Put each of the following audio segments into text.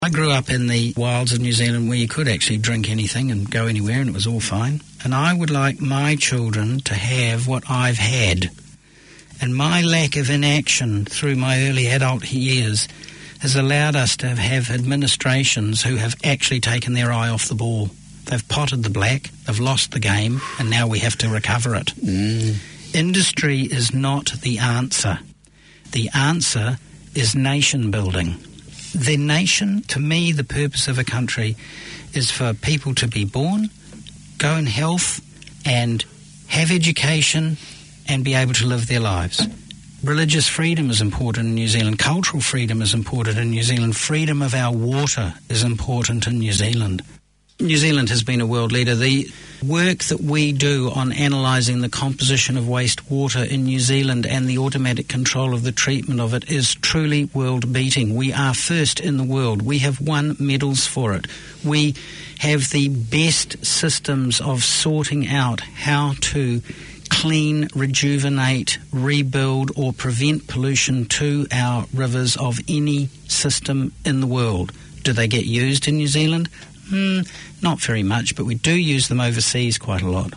I grew up in the wilds of New Zealand where you could actually drink anything and go anywhere and it was all fine. And I would like my children to have what I've had. And my lack of inaction through my early adult years has allowed us to have administrations who have actually taken their eye off the ball. They've potted the black, they've lost the game, and now we have to recover it. Industry is not the answer. The answer is nation building. The nation, to me, the purpose of a country is for people to be born, go in health, and have education, and be able to live their lives. Religious freedom is important in New Zealand. Cultural freedom is important in New Zealand. Freedom of our water is important in New Zealand. New Zealand has been a world leader. The work that we do on analysing the composition of wastewater in New Zealand and the automatic control of the treatment of it is truly world-beating. We are first in the world. We have won medals for it. We have the best systems of sorting out how to clean, rejuvenate, rebuild or prevent pollution to our rivers of any system in the world. Do they get used in New Zealand? Not very much, but we do use them overseas quite a lot.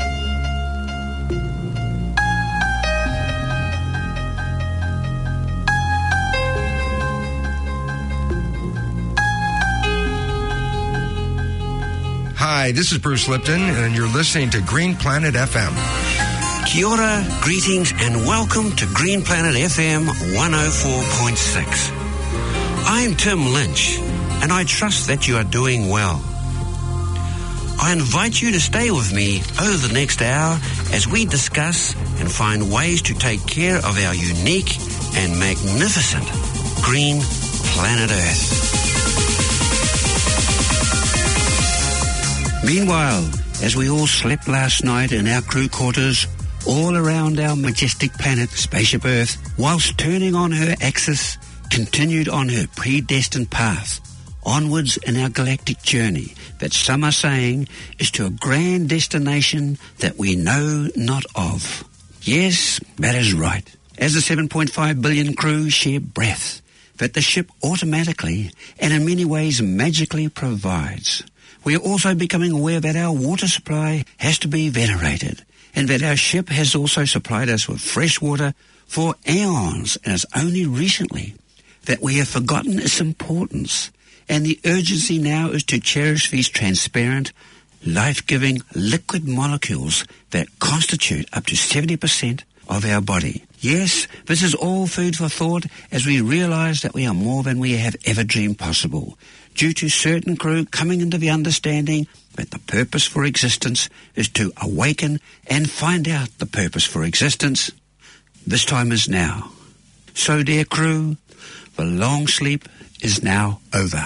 Hi, this is Bruce Lipton, and you're listening to Green Planet FM. Kia ora, greetings, and welcome to Green Planet FM 104.6. I'm Tim Lynch, and I trust that you are doing well. I invite you to stay with me over the next hour as we discuss and find ways to take care of our unique and magnificent green planet Earth. Meanwhile, as we all slept last night in our crew quarters, all around our majestic planet, Spaceship Earth, whilst turning on her axis, continued on her predestined path, onwards in our galactic journey that some are saying is to a grand destination that we know not of. Yes, that is right. As the 7.5 billion crew share breath that the ship automatically and in many ways magically provides, we are also becoming aware that our water supply has to be venerated and that our ship has also supplied us with fresh water for eons, and it's only recently that we have forgotten its importance. And the urgency now is to cherish these transparent, life-giving liquid molecules that constitute up to 70% of our body. Yes, this is all food for thought as we realize that we are more than we have ever dreamed possible, due to certain crew coming into the understanding that the purpose for existence is to awaken and find out the purpose for existence. This time is now. So, dear crew, the long sleep is now over.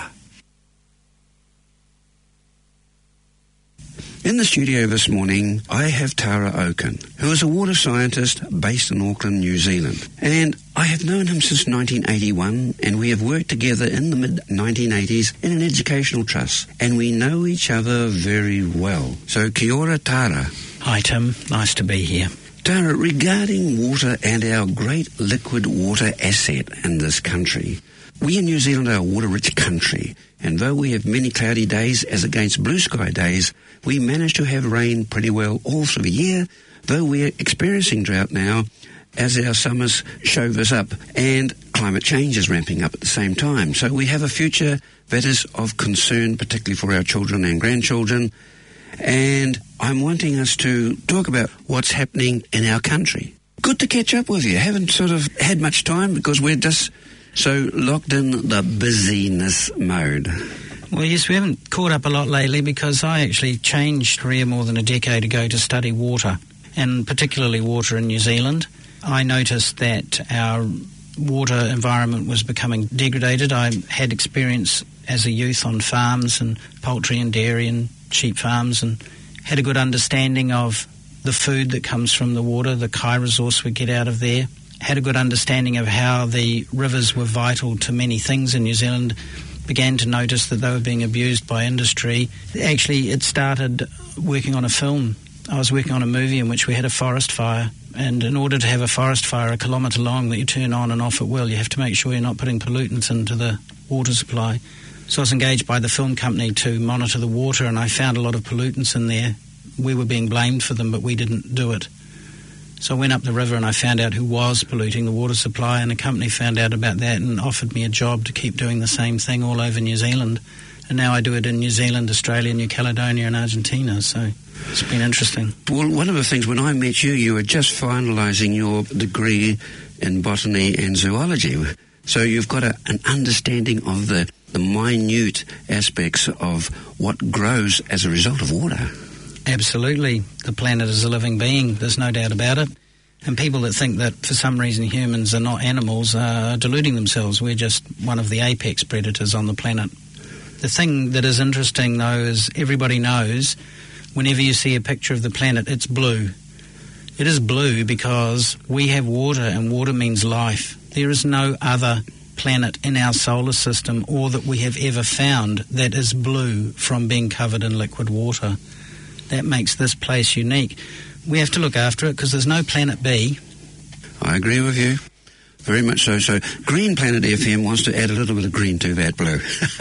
In the studio this morning, I have Tara Oaken, who is a water scientist based in Auckland, New Zealand. And I have known him since 1981, and we have worked together in the mid-1980s in an educational trust, and we know each other very well. So, kia ora, Tara. Hi, Tim. Nice to be here. Tara, regarding water and our great liquid water asset in this country, we in New Zealand are a water-rich country, and though we have many cloudy days as against blue sky days, we manage to have rain pretty well all through the year, though we're experiencing drought now as our summers show this up, and climate change is ramping up at the same time. So we have a future that is of concern, particularly for our children and grandchildren, and I'm wanting us to talk about what's happening in our country. Good to catch up with you. Haven't sort of had much time because we're just so locked in the busyness mode. Well, yes, we haven't caught up a lot lately because I actually changed career more than a decade ago to study water, and particularly water in New Zealand. I noticed that our water environment was becoming degraded. I had experience as a youth on farms and poultry and dairy and sheep farms, and had a good understanding of the food that comes from the water, the kai resource we get out of there. Had a good understanding of how the rivers were vital to many things in New Zealand. Began to notice that they were being abused by industry. Actually, it started working on a film. I was working on a movie in which we had a forest fire, and in order to have a forest fire a kilometre long that you turn on and off at will, you have to make sure you're not putting pollutants into the water supply. So I was engaged by the film company to monitor the water, and I found a lot of pollutants in there. We were being blamed for them, but we didn't do it. So I went up the river and I found out who was polluting the water supply, and a company found out about that and offered me a job to keep doing the same thing all over New Zealand. And now I do it in New Zealand, Australia, New Caledonia and Argentina, so it's been interesting. Well, one of the things, when I met you, you were just finalising your degree in botany and zoology. So you've got an understanding of the minute aspects of what grows as a result of water. Absolutely. The planet is a living being, there's no doubt about it. And people that think that for some reason humans are not animals are deluding themselves. We're just one of the apex predators on the planet. The thing that is interesting, though, is everybody knows whenever you see a picture of the planet, it's blue. It is blue because we have water, and water means life. There is no other planet in our solar system or that we have ever found that is blue from being covered in liquid water. That makes this place unique. We have to look after it because there's no planet B. I agree with you. Very much so. So Green Planet FM wants to add a little bit of green to that blue.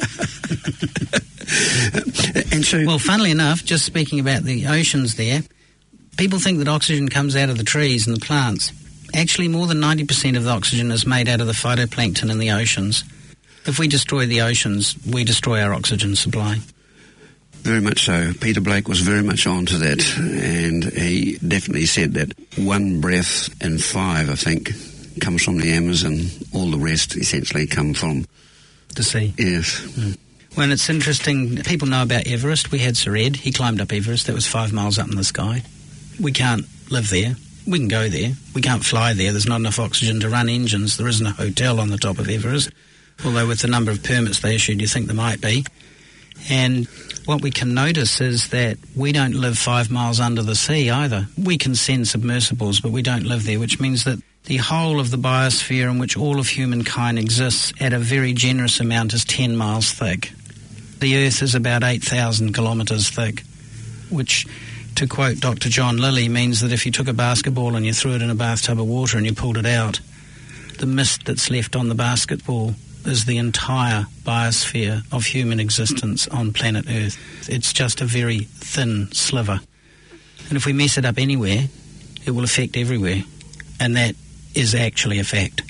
And so, well, funnily enough, just speaking about the oceans there, people think that oxygen comes out of the trees and the plants. Actually, more than 90% of the oxygen is made out of the phytoplankton in the oceans. If we destroy the oceans, we destroy our oxygen supply. Very much so. Peter Blake was very much on to that, and he definitely said that 1 breath in 5, I think, comes from the Amazon. All the rest essentially come from the sea. Yes. Mm. Well, it's interesting. People know about Everest. We had Sir Ed. He climbed up Everest. That was 5 miles up in the sky. We can't live there. We can go there. We can't fly there. There's not enough oxygen to run engines. There isn't a hotel on the top of Everest, although with the number of permits they issued, you think there might be. And what we can notice is that we don't live 5 miles under the sea either. We can send submersibles, but we don't live there, which means that the whole of the biosphere in which all of humankind exists at a very generous amount is 10 miles thick. The Earth is about 8,000 kilometres thick, which, to quote Dr. John Lilly, means that if you took a basketball and you threw it in a bathtub of water and you pulled it out, the mist that's left on the basketball is the entire biosphere of human existence on planet Earth. It's just a very thin sliver. And if we mess it up anywhere, it will affect everywhere. And that is actually a fact.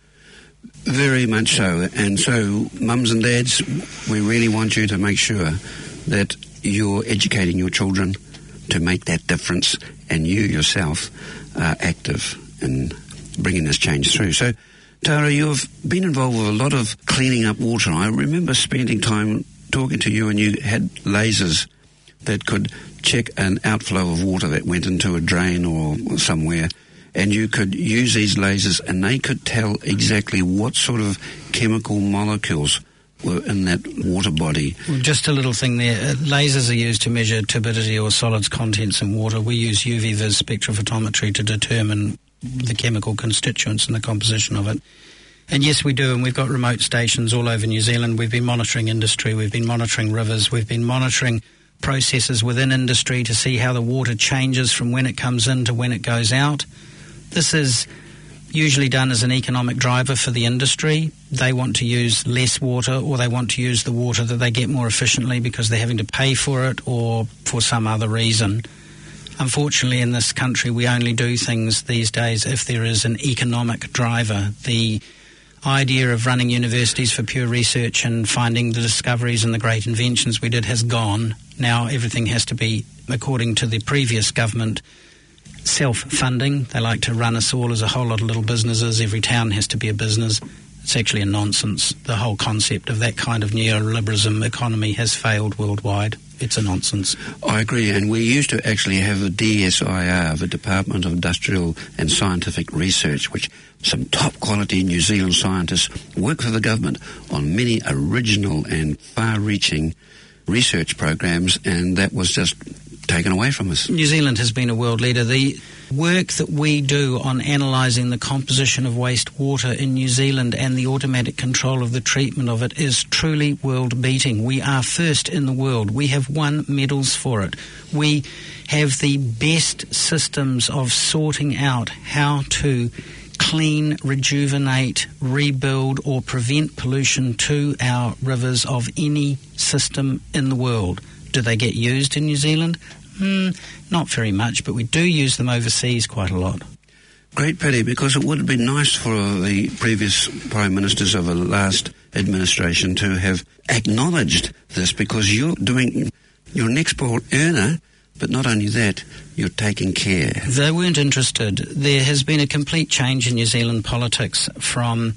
Very much so. And so, mums and dads, we really want you to make sure that you're educating your children to make that difference, and you yourself are active in bringing this change through. So, Tara, you've been involved with a lot of cleaning up water. I remember spending time talking to you, and you had lasers that could check an outflow of water that went into a drain or somewhere, and you could use these lasers and they could tell exactly what sort of chemical molecules were in that water body. Well, just a little thing there. Lasers are used to measure turbidity or solids contents in water. We use UV-vis spectrophotometry to determine the chemical constituents and the composition of it. And yes, we do, and we've got remote stations all over New Zealand. We've been monitoring industry, we've been monitoring rivers, we've been monitoring processes within industry to see how the water changes from when it comes in to when it goes out. This is usually done as an economic driver for the industry. They want to use less water, or they want to use the water that they get more efficiently because they're having to pay for it or for some other reason. Unfortunately, in this country, we only do things these days if there is an economic driver. The idea of running universities for pure research and finding the discoveries and the great inventions we did has gone. Now everything has to be, according to the previous government, self-funding. They like to run us all as a whole lot of little businesses. Every town has to be a business. It's actually a nonsense. The whole concept of that kind of neoliberalism economy has failed worldwide. It's a nonsense. I agree, and we used to actually have the DSIR, the Department of Industrial and Scientific Research, which some top-quality New Zealand scientists work for the government on many original and far-reaching research programs, and that was just taken away from us. New Zealand has been a world leader. The work that we do on analysing the composition of wastewater in New Zealand and the automatic control of the treatment of it is truly world-beating. We are first in the world. We have won medals for it. We have the best systems of sorting out how to clean, rejuvenate, rebuild or prevent pollution to our rivers of any system in the world. Do they get used in New Zealand? Not very much, but we do use them overseas quite a lot. Great pity, because it would have been nice for the previous Prime Ministers of the last administration to have acknowledged this, because you're an export earner, but not only that, you're taking care. They weren't interested. There has been a complete change in New Zealand politics from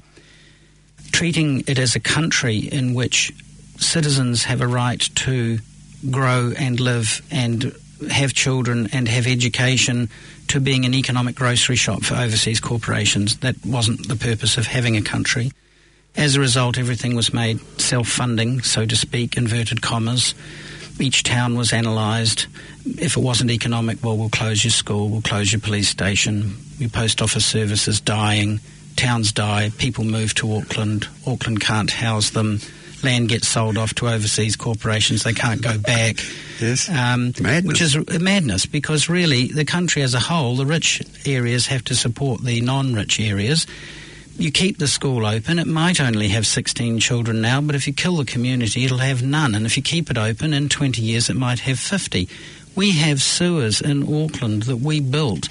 treating it as a country in which citizens have a right to grow and live and have children and have education, to being an economic grocery shop for overseas corporations. That wasn't the purpose of having a country. As a result, everything was made self-funding, so to speak, inverted commas. Each town was analysed. If it wasn't economic, well, we'll close your school, we'll close your police station, your post office service is dying, towns die, people move to Auckland, Auckland can't house them, land gets sold off to overseas corporations, they can't go back. Yes, madness. Which is madness, because really the country as a whole, the rich areas have to support the non-rich areas. You keep the school open, it might only have 16 children now, but if you kill the community, it'll have none. And if you keep it open, in 20 years it might have 50. We have sewers in Auckland that we built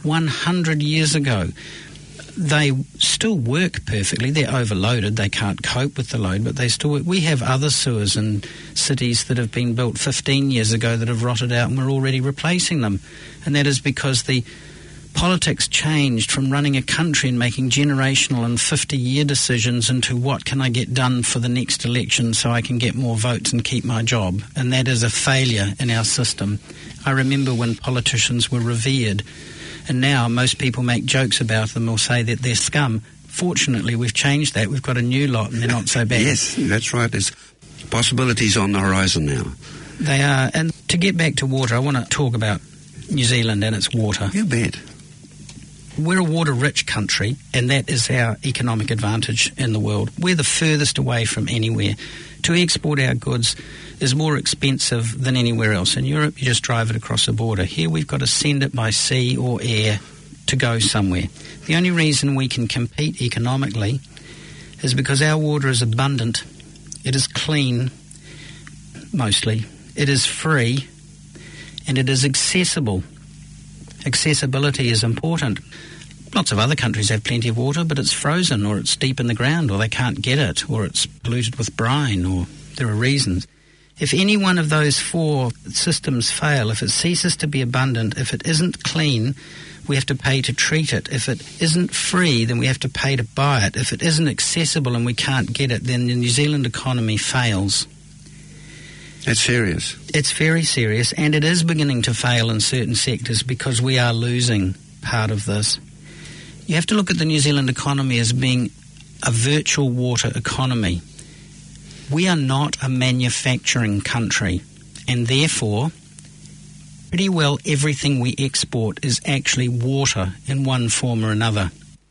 100 years ago. They still work perfectly. They're overloaded. They can't cope with the load, but they still work. We have other sewers in cities that have been built 15 years ago that have rotted out, and we're already replacing them. And that is because the politics changed from running a country and making generational and 50-year decisions into what can I get done for the next election so I can get more votes and keep my job. And that is a failure in our system. I remember when politicians were revered, and now most people make jokes about them or say that they're scum. Fortunately, we've changed that. We've got a new lot and they're not so bad. Yes, that's right. There's possibilities on the horizon now. They are. And to get back to water, I want to talk about New Zealand and its water. You bet. We're a water-rich country, and that is our economic advantage in the world. We're the furthest away from anywhere. To export our goods is more expensive than anywhere else. In Europe, you just drive it across the border. Here, we've got to send it by sea or air to go somewhere. The only reason we can compete economically is because our water is abundant, it is clean, mostly, it is free, and it is accessible. Accessibility is important. Lots of other countries have plenty of water, but it's frozen, or it's deep in the ground, or they can't get it, or it's polluted with brine, or there are reasons. If any one of those four systems fail, if it ceases to be abundant, if it isn't clean, we have to pay to treat it. If it isn't free, then we have to pay to buy it. If it isn't accessible and we can't get it, then the New Zealand economy fails. It's serious. It's very serious, and it is beginning to fail in certain sectors because we are losing part of this. You have to look at the New Zealand economy as being a virtual water economy. We are not a manufacturing country, and therefore pretty well everything we export is actually water in one form or another.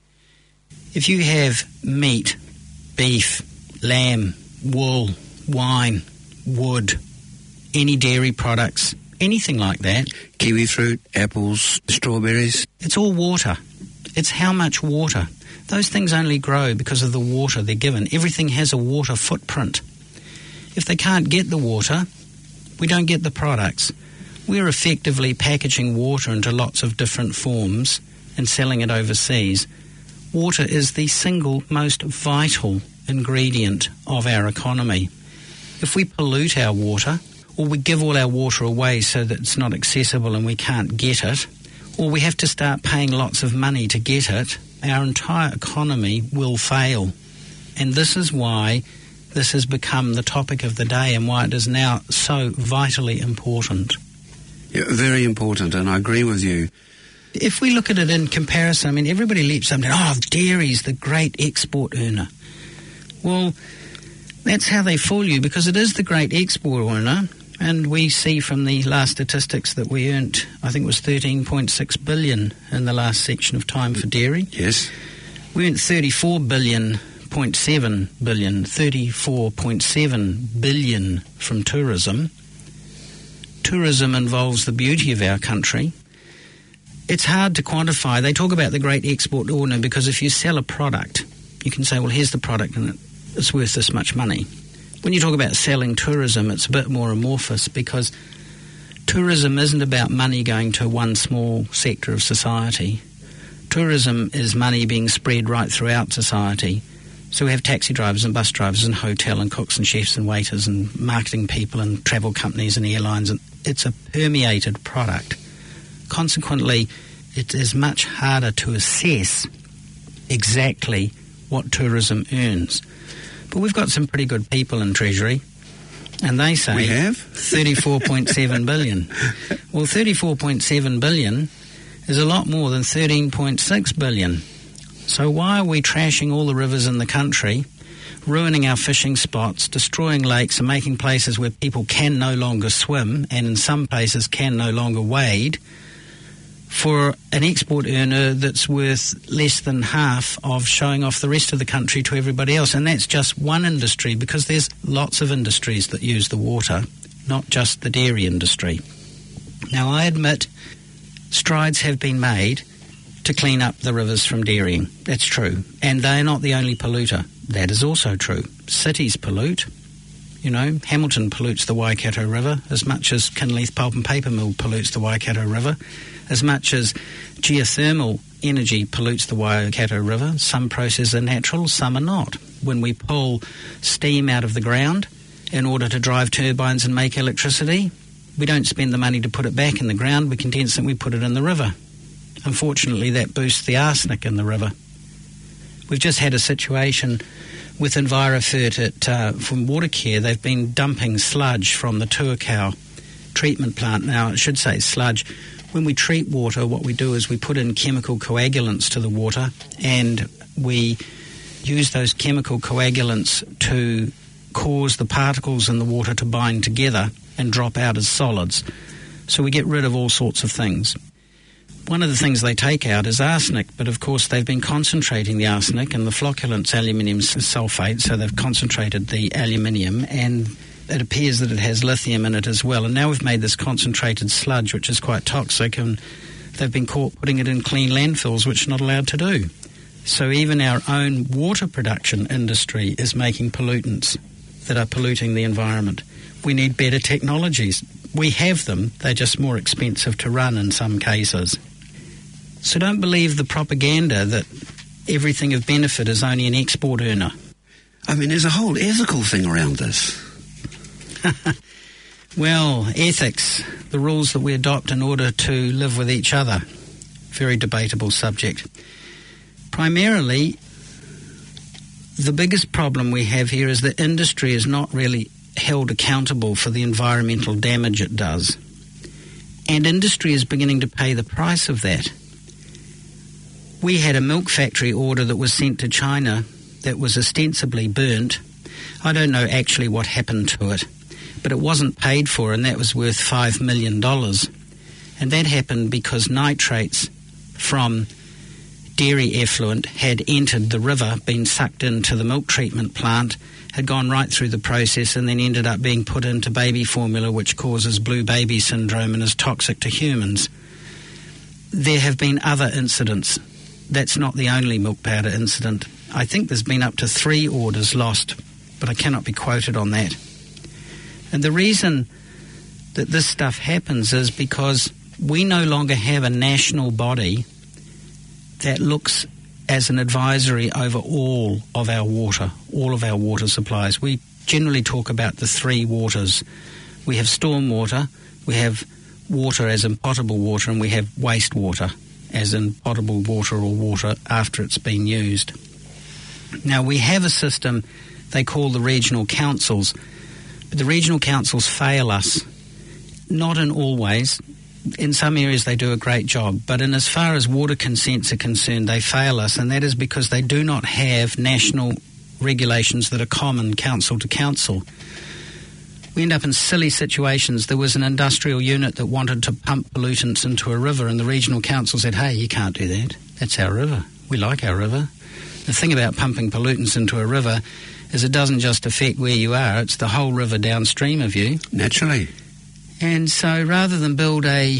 If you have meat, beef, lamb, wool, wine, wood, any dairy products, anything like that. Kiwi fruit, apples, strawberries. It's all water. It's how much water. Those things only grow because of the water they're given. Everything has a water footprint. If they can't get the water, we don't get the products. We're effectively packaging water into lots of different forms and selling it overseas. Water is the single most vital ingredient of our economy. If we pollute our water, or we give all our water away so that it's not accessible and we can't get it, or we have to start paying lots of money to get it, our entire economy will fail. And this is why this has become the topic of the day and why it is now so vitally important. Yeah, very important, and I agree with you. If we look at it in comparison, I mean, everybody leaps up and says, dairy's the great export earner. Well, that's how they fool you, because it is the great export earner, and we see from the last statistics that we earned, I think it was 13.6 billion in the last section of time for dairy. Yes. We earned 34.7 billion from tourism. Tourism involves the beauty of our country. it's hard to quantify. They talk about the great export order because if you sell a product, you can say, well, here's the product and it's worth this much money. When you talk about selling tourism, it's a bit more amorphous because tourism isn't about money going to one small sector of society. Tourism is money being spread right throughout society. So we have taxi drivers and bus drivers and hotel and cooks and chefs and waiters and marketing people and travel companies and airlines. And it's a permeated product. Consequently, it is much harder to assess exactly what tourism earns. But we've got some pretty good people in Treasury, and they say we have 34.7 billion. Well, 34.7 billion is a lot more than 13.6 billion. So why are we trashing all the rivers in the country, ruining our fishing spots, destroying lakes and making places where people can no longer swim and in some places can no longer wade for an export earner that's worth less than half of showing off the rest of the country to everybody else? And that's just one industry, because there's lots of industries that use the water, not just the dairy industry. Now, I admit strides have been made to clean up the rivers from dairying. That's true. And they're not the only polluter. That is also true. Cities pollute. You know, Hamilton pollutes the Waikato River as much as Kinleith Pulp and Paper Mill pollutes the Waikato River, as much as geothermal energy pollutes the Waikato River. Some processes are natural, some are not. When we pull steam out of the ground in order to drive turbines and make electricity, we don't spend the money to put it back in the ground, we condense it and we put it in the river. Unfortunately, that boosts the arsenic in the river. We've just had a situation with EnviroFert from Watercare. They've been dumping sludge from the Tuakau treatment plant. Now, I should say sludge. When we treat water, what we do is we put in chemical coagulants to the water, and we use those chemical coagulants to cause the particles in the water to bind together and drop out as solids. So we get rid of all sorts of things. One of the things they take out is arsenic, but of course they've been concentrating the arsenic, and the flocculant's aluminium sulfate, so they've concentrated the aluminium, and it appears that it has lithium in it as well. And now we've made this concentrated sludge, which is quite toxic, and they've been caught putting it in clean landfills, which are not allowed to do. So even our own water production industry is making pollutants that are polluting the environment. We need better technologies. We have them, they're just more expensive to run in some cases. So don't believe the propaganda that everything of benefit is only an export earner. I mean, there's a whole ethical thing around this. Well, ethics, the rules that we adopt in order to live with each other. Very debatable subject. Primarily, the biggest problem we have here is that industry is not really held accountable for the environmental damage it does. And industry is beginning to pay the price of that. We had a milk factory order that was sent to China that was ostensibly burnt. I don't know actually what happened to it, but it wasn't paid for, and that was worth $5 million. And that happened because nitrates from dairy effluent had entered the river, been sucked into the milk treatment plant, had gone right through the process, and then ended up being put into baby formula, which causes blue baby syndrome and is toxic to humans. There have been other incidents. That's not the only milk powder incident. I think there's been up to 3 orders lost, but I cannot be quoted on that. And the reason that this stuff happens is because we no longer have a national body that looks as an advisory over all of our water supplies. We generally talk about the 3 waters. We have storm water, we have water as in potable water, and we have wastewater as in potable water or water after it's been used. Now, we have a system they call the regional councils, but the regional councils fail us. Not in all ways. In some areas they do a great job, but in as far as water consents are concerned, they fail us, and that is because they do not have national regulations that are common council to council. We end up in silly situations. There was an industrial unit that wanted to pump pollutants into a river, and the regional council said, hey, you can't do that. That's our river. We like our river. The thing about pumping pollutants into a river is it doesn't just affect where you are, it's the whole river downstream of you. Naturally. And so rather than build a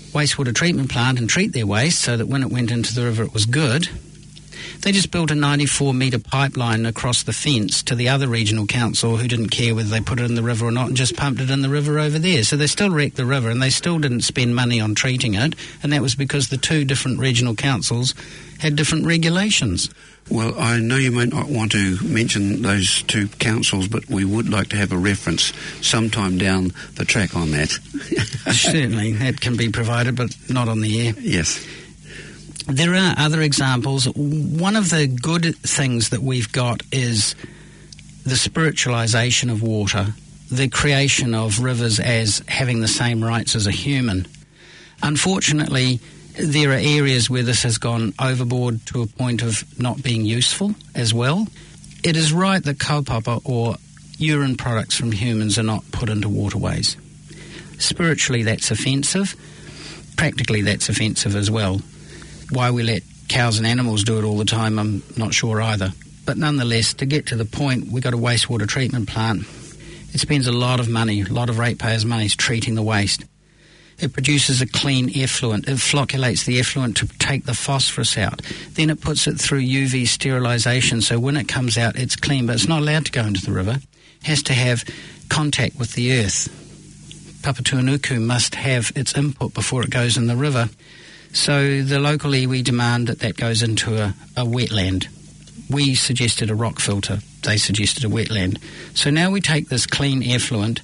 wastewater treatment plant and treat their waste so that when it went into the river it was good. They just built a 94-metre pipeline across the fence to the other regional council who didn't care whether they put it in the river or not and just pumped it in the river over there. So they still wrecked the river and they still didn't spend money on treating it, and that was because the two different regional councils had different regulations. Well, I know you might not want to mention those two councils, but we would like to have a reference sometime down the track on that. Certainly, that can be provided, but not on the air. Yes. There are other examples. One of the good things that we've got is the spiritualisation of water, the creation of rivers as having the same rights as a human. Unfortunately, there are areas where this has gone overboard to a point of not being useful as well. It is right that kaupapa or urine products from humans are not put into waterways. Spiritually, that's offensive. Practically, that's offensive as well. Why we let cows and animals do it all the time, I'm not sure either. But nonetheless, to get to the point, we've got a wastewater treatment plant. It spends a lot of money, a lot of ratepayers' money treating the waste. It produces a clean effluent. It flocculates the effluent to take the phosphorus out. Then it puts it through UV sterilisation, so when it comes out, it's clean, but it's not allowed to go into the river. It has to have contact with the earth. Papatūānuku must have its input before it goes in the river. So the local iwi demand that goes into a wetland. We suggested a rock filter. They suggested a wetland. So now we take this clean effluent,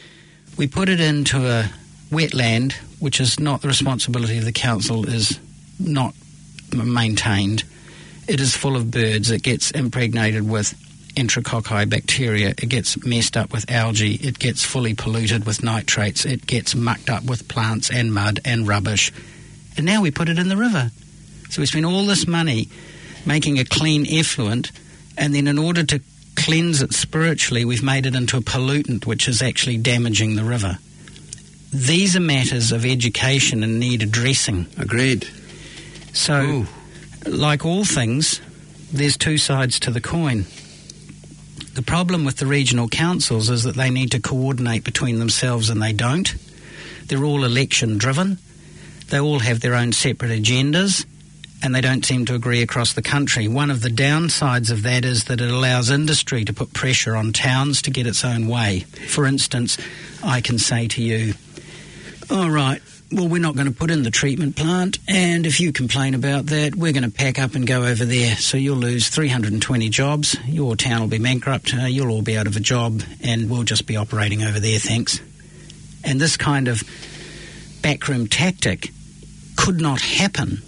we put it into a wetland, which is not the responsibility of the council, is not maintained. It is full of birds. It gets impregnated with enterococci bacteria. It gets messed up with algae. It gets fully polluted with nitrates. It gets mucked up with plants and mud and rubbish. And now we put it in the river. So we spend all this money making a clean effluent, and then in order to cleanse it spiritually, we've made it into a pollutant which is actually damaging the river. These are matters of education and need addressing. Agreed. So, like all things, there's two sides to the coin. The problem with the regional councils is that they need to coordinate between themselves, and they don't. They're all election-driven. They all have their own separate agendas, and they don't seem to agree across the country. One of the downsides of that is that it allows industry to put pressure on towns to get its own way. For instance, I can say to you, all right, well, we're not going to put in the treatment plant, and if you complain about that, we're going to pack up and go over there. So you'll lose 320 jobs, your town will be bankrupt, you'll all be out of a job, and we'll just be operating over there, thanks. And this kind of backroom tactic could not happen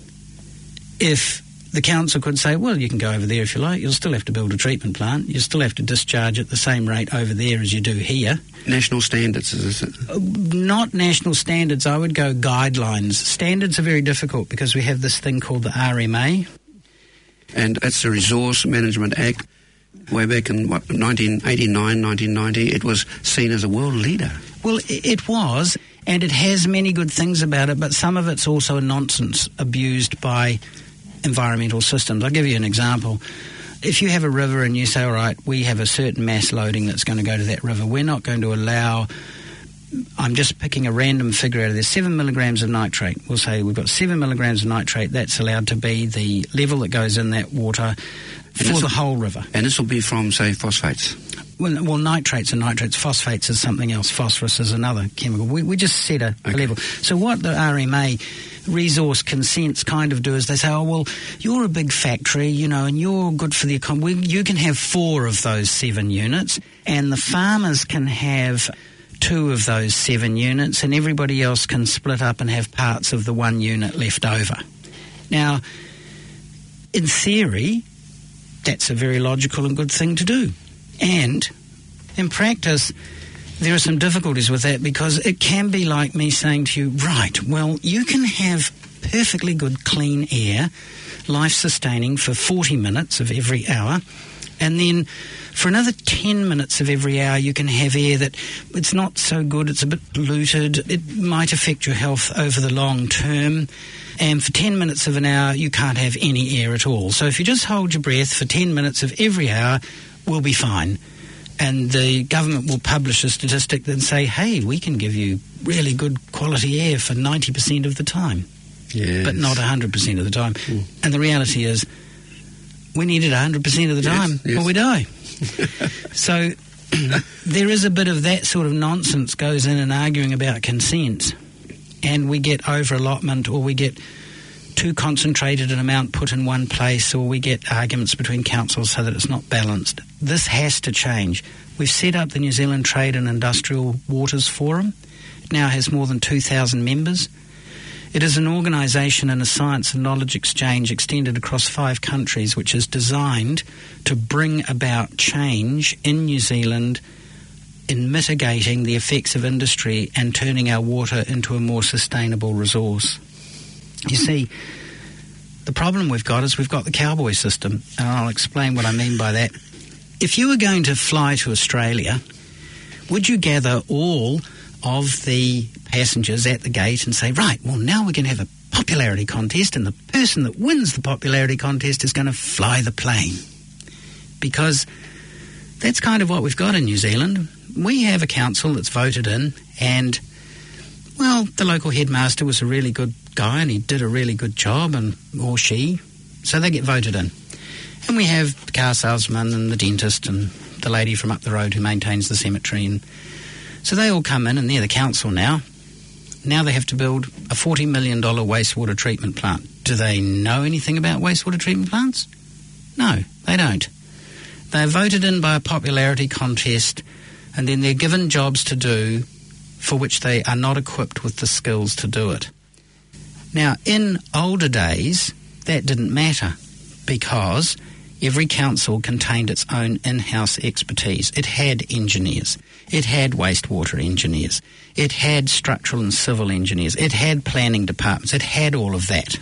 if the council could say, well, you can go over there if you like, you'll still have to build a treatment plant, you still have to discharge at the same rate over there as you do here. National standards, is it? Not national standards, I would go guidelines. Standards are very difficult because we have this thing called the RMA. And that's the Resource Management Act. Way back in, 1989, 1990, it was seen as a world leader. Well, it was, and it has many good things about it, but some of it's also a nonsense abused by environmental systems. I'll give you an example. If you have a river and you say, all right, we have a certain mass loading that's going to go to that river, we're not going to allow, I'm just picking a random figure out of there, 7 milligrams of nitrate. We'll say we've got 7 milligrams of nitrate, that's allowed to be the level that goes in that water for the whole river. And this will be from, say, phosphates? Well, nitrates are nitrates. Phosphates is something else. Phosphorus is another chemical. We just set a level. So what the RMA resource consents kind of do is they say, oh, well, you're a big factory, you know, and you're good for the economy. You can have 4 of those 7 units, and the farmers can have 2 of those 7 units, and everybody else can split up and have parts of the 1 unit left over. Now, in theory, that's a very logical and good thing to do. And in practice, there are some difficulties with that because it can be like me saying to you, right, well, you can have perfectly good clean air, life-sustaining for 40 minutes of every hour, and then for another 10 minutes of every hour you can have air that it's not so good, it's a bit polluted, it might affect your health over the long term, and for 10 minutes of an hour you can't have any air at all. So if you just hold your breath for 10 minutes of every hour, we'll be fine. And the government will publish a statistic and say, hey, we can give you really good quality air for 90% of the time, but not 100% of the time. And the reality is, we need it 100% of the time or we die. So there is a bit of that sort of nonsense goes in and arguing about consent, and we get over-allotment, or we get too concentrated an amount put in one place, or we get arguments between councils so that it's not balanced. This has to change. We've set up the New Zealand Trade and Industrial Waters Forum. It now has more than 2,000 members. It is an organisation and a science and knowledge exchange extended across 5 countries, which is designed to bring about change in New Zealand in mitigating the effects of industry and turning our water into a more sustainable resource. You see, the problem we've got is we've got the cowboy system, and I'll explain what I mean by that. If you were going to fly to Australia, would you gather all of the passengers at the gate and say, right, well, now we're going to have a popularity contest, and the person that wins the popularity contest is going to fly the plane? Because that's kind of what we've got in New Zealand. We have a council that's voted in, and, well, the local headmaster was a really good guy and he did a really good job, or she, so they get voted in. And we have the car salesman and the dentist and the lady from up the road who maintains the cemetery, and so they all come in, and they're the council now. Now they have to build a $40 million wastewater treatment plant. Do they know anything about wastewater treatment plants? No, they don't. They're voted in by a popularity contest, and then they're given jobs to do for which they are not equipped with the skills to do it. Now, in older days, that didn't matter because every council contained its own in-house expertise. It had engineers. It had wastewater engineers. It had structural and civil engineers. It had planning departments. It had all of that.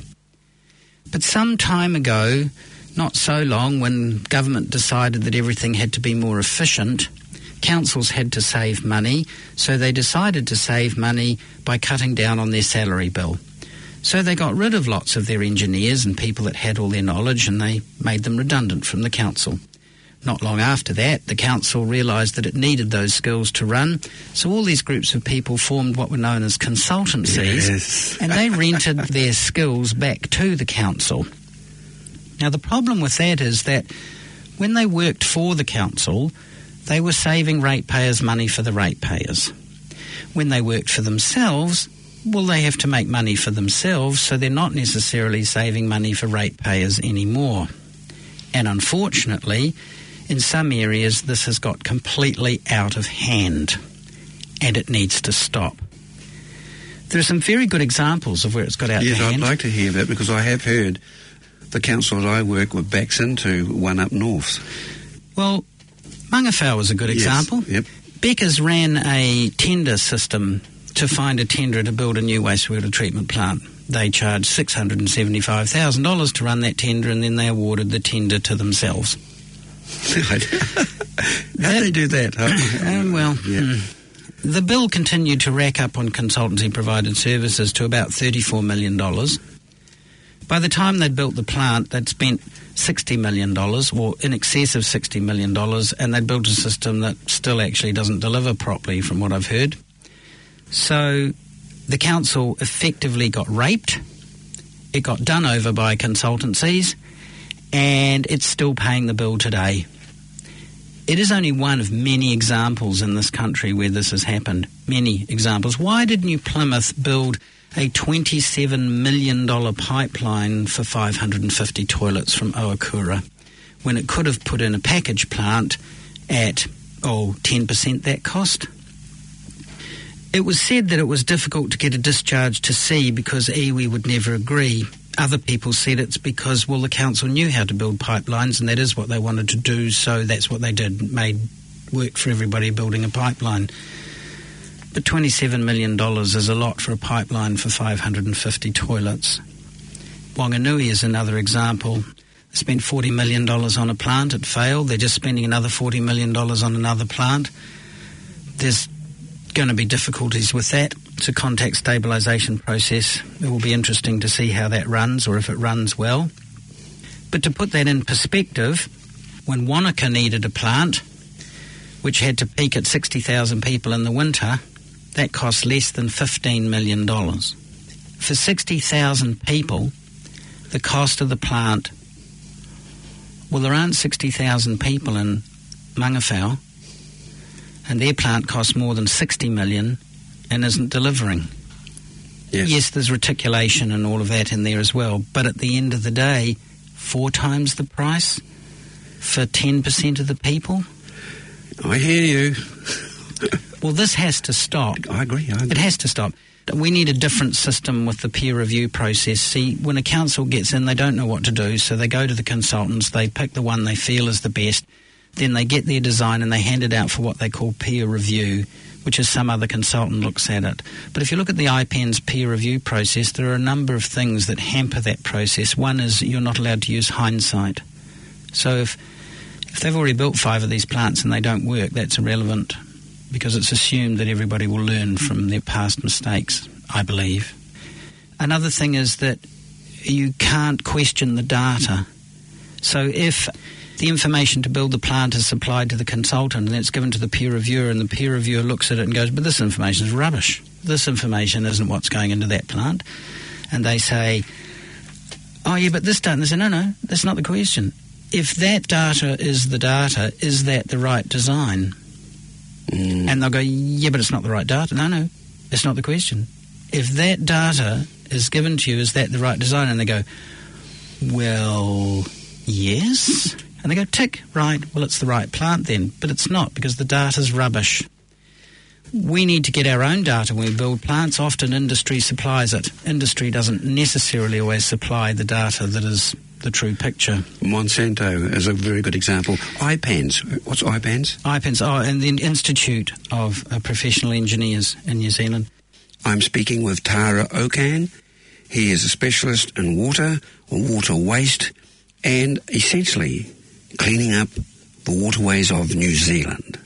But some time ago, not so long, when government decided that everything had to be more efficient, councils had to save money, so they decided to save money by cutting down on their salary bill. So they got rid of lots of their engineers and people that had all their knowledge, and they made them redundant from the council. Not long after that, the council realised that it needed those skills to run, so all these groups of people formed what were known as consultancies, and they rented their skills back to the council. Now, the problem with that is that when they worked for the council, they were saving ratepayers money for the ratepayers. When they worked for themselves, well, they have to make money for themselves, so they're not necessarily saving money for ratepayers anymore. And unfortunately, in some areas, this has got completely out of hand, and it needs to stop. There are some very good examples of where it's got out of hand. Yes, I'd like to hear that, because I have heard the council that I work with backs into one up north. Well, Mangawhau was a good example. Yep. Becca's ran a tender system to find a tenderer to build a new wastewater treatment plant. They charged $675,000 to run that tender, and then they awarded the tender to themselves. How'd they do that? The bill continued to rack up on consultancy-provided services to about $34 million. By the time they'd built the plant, they'd spent $60 million, or in excess of $60 million, and they'd built a system that still actually doesn't deliver properly, from what I've heard. So the council effectively got raped. It got done over by consultancies, and it's still paying the bill today. It is only one of many examples in this country where this has happened. Many examples. Why did New Plymouth build a $27 million pipeline for 550 toilets from Ohakura when it could have put in a package plant at 10% that cost? It was said that it was difficult to get a discharge to sea because iwi would never agree. Other people said it's because, well, the council knew how to build pipelines, and that is what they wanted to do, so that's what they did, made work for everybody building a pipeline. But $27 million is a lot for a pipeline for 550 toilets. Wanganui is another example. They spent $40 million on a plant, it failed. They're just spending another $40 million on another plant. There's going to be difficulties with that. It's a contact stabilisation process. It will be interesting to see how that runs, or if it runs well. But to put that in perspective, when Wanaka needed a plant, which had to peak at 60,000 people in the winter, that cost less than $15 million. For 60,000 people, the cost of the plant, well, there aren't 60,000 people in Mangawhau, and their plant costs more than 60 million and isn't delivering. Yes, there's reticulation and all of that in there as well, but at the end of the day, 4 times the price for 10% of the people. I hear you. Well, this has to stop. I agree. It has to stop. We need a different system with the peer review process. See, when a council gets in, they don't know what to do, so they go to the consultants, they pick the one they feel is the best, then they get their design and they hand it out for what they call peer review, which is some other consultant looks at it. But if you look at the IPEN's peer review process, there are a number of things that hamper that process. One is you're not allowed to use hindsight. So if they've already built 5 of these plants and they don't work, that's irrelevant, because it's assumed that everybody will learn from their past mistakes, I believe. Another thing is that you can't question the data. So if the information to build the plant is supplied to the consultant and it's given to the peer reviewer, and the peer reviewer looks at it and goes, but this information is rubbish. This information isn't what's going into that plant. And they say, oh yeah, but this data, and they say, no, that's not the question. If that data is the data, is that the right design? And they'll go, yeah, but it's not the right data. No, it's not the question. If that data is given to you, is that the right design? And they go, well, yes. And they go, tick, right, well, it's the right plant then. But it's not, because the data's rubbish. We need to get our own data when we build plants. Often industry supplies it. Industry doesn't necessarily always supply the data that is the true picture. Monsanto is a very good example. IPENS. What's IPENS? IPENS, and the Institute of Professional Engineers in New Zealand. I'm speaking with Tara Okan. He is a specialist in water or water waste and essentially cleaning up the waterways of New Zealand.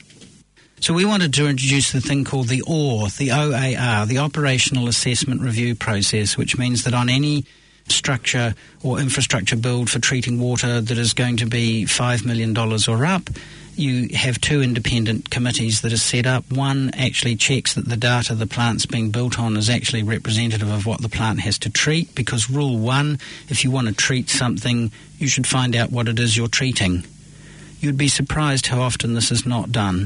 So we wanted to introduce the thing called the OAR, the OAR, the Operational Assessment Review Process, which means that on any structure or infrastructure build for treating water that is going to be $5 million or up, you have 2 independent committees that are set up. One actually checks that the data the plant's being built on is actually representative of what the plant has to treat, because rule 1, if you want to treat something, you should find out what it is you're treating. You'd be surprised how often this is not done.